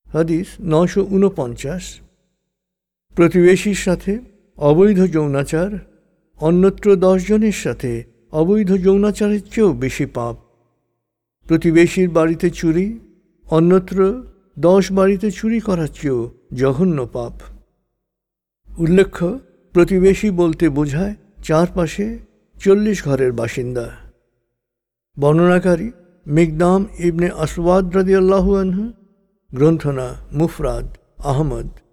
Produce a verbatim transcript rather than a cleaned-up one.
হাদিস নশো উনপঞ্চাশ। প্রতিবেশীর সাথে অবৈধ যৌনাচার অন্যত্র দশ জনের সাথে অবৈধ যৌনাচারের চেয়েও বেশি পাপ। প্রতিবেশীর বাড়িতে চুরি অন্যত্র দশ বাড়িতে চুরি করার চেয়েও জঘন্য পাপ। উল্লেখ্য, প্রতিবেশী বলতে বোঝায় চারপাশে চল্লিশ ঘরের বাসিন্দা। বর্ণনাকারী মিকদাম ইবনে আসওয়াদ রাদিয়াল্লাহু আনহু। গ্রন্থনা মুফরাদ আহমদ।